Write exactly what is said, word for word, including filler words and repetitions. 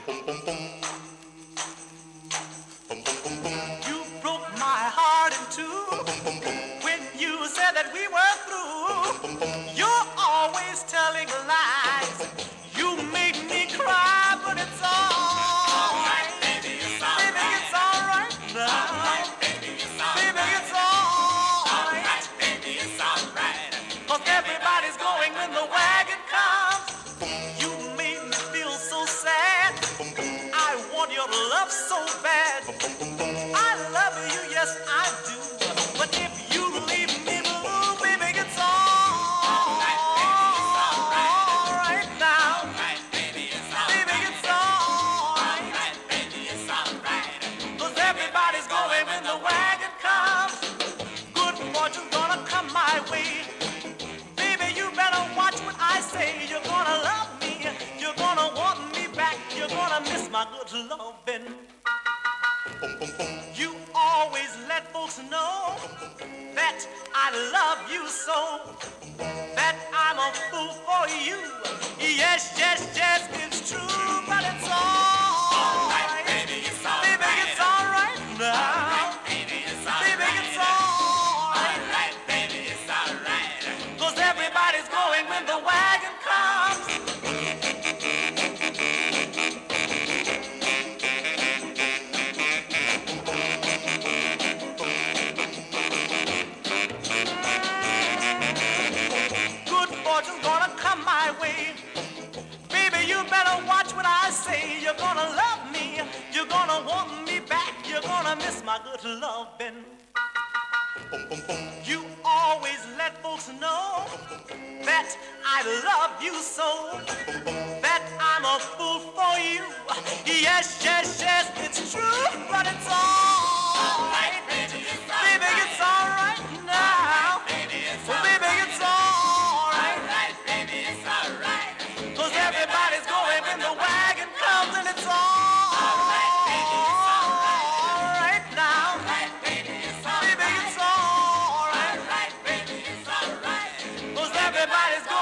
You broke my heart in two when you said that we were through. You're always telling lies. You make me cry, but it's all right. Baby, it's all right now. Baby, it's all right. Cause everybody's going when the wagon comes. You made me feel so sad. I want your love so bad. I love you, yes I do. But if you leave me blue, baby, it's all right now. Baby, it's all right. Cause everybody's going when the wagon comes. Good fortune's gonna come my way. Baby, you better watch what I say. You're gonna love me. You're gonna want me back. You're gonna miss my good loving. You always let folks know that I love you so, that I'm a fool for you. Yes, yes, yes, it's true, but it's all right. Baby, it's all right now. Baby, it's all right. Cause everybody's going when the wagon comes. Gonna come my way. Baby, you better watch what I say. You're gonna love me. You're gonna want me back. You're gonna miss my good loving. You always let folks know that I love you so, that I'm a fool for you. Yes, yes, yes, it's true, but it's all right. Baby, it's all right now. Baby, it's all right. Cause everybody's going when the wagon comes, and it's all right now. Baby, it's all right. Cause everybody's